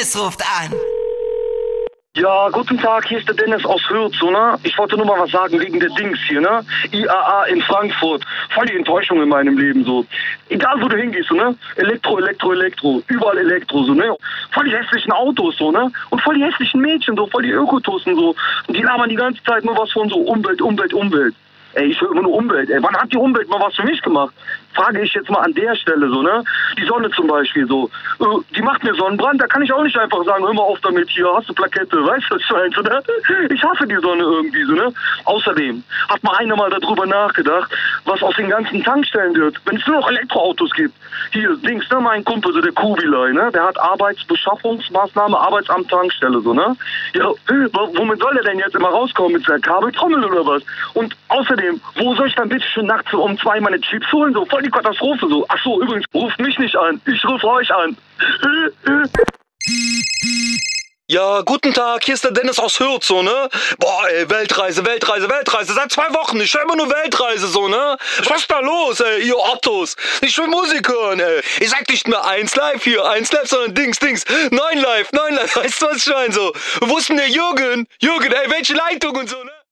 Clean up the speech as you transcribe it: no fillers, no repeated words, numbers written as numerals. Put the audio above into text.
Dennis ruft an. Ja, guten Tag, hier ist der Dennis aus Hürth, so, ne? Ich wollte nur mal was sagen wegen der Dings hier, ne? IAA in Frankfurt. Voll die Enttäuschung in meinem Leben, so. Egal, wo du hingehst, so, ne? Elektro. Überall Elektro, so, ne? Voll die hässlichen Autos, so, ne? Und voll die hässlichen Mädchen, so. Voll die Ökotussen, so. Und die labern die ganze Zeit nur was von so Umwelt. Ey, ich höre immer nur Umwelt, ey. Wann hat die Umwelt mal was für mich gemacht? Frage ich jetzt mal an der Stelle, so, ne? Die Sonne zum Beispiel, so. Die macht mir Sonnenbrand, da kann ich auch nicht einfach sagen, hör mal auf damit, hier, hast du Plakette, weißt du, was ich meine, so, ne? Ich hasse die Sonne irgendwie, so, ne? Außerdem hat mal einer mal darüber nachgedacht, was aus den ganzen Tankstellen wird, wenn es nur noch Elektroautos gibt. Hier, Dings, ne, mein Kumpel, so der Kubilai, ne? Der hat Arbeitsbeschaffungsmaßnahme, Arbeitsamt, Tankstelle, so, ne? Ja, womit soll der denn jetzt immer rauskommen? Mit seiner Kabeltrommel oder was? Und außerdem, wo soll ich dann bitte schon nachts um 2 meine Chips holen? So, voll die Katastrophe, so. Ach so, übrigens, ruft mich nicht an. Ich rufe euch an. Ja, guten Tag, hier ist der Dennis aus Hürth, so, ne? Boah, ey, Weltreise, seit 2 Wochen, ich höre immer nur Weltreise, so, ne? Was ist da los, ey, ihr Ottos? Ich will Musik hören, ey. Ich sag nicht mehr 1 Live hier, 1 Live, sondern Dings, 9 Live, weißt du, was ich meine, so? Wo ist denn der Jürgen, ey, welche Leitung und so, ne?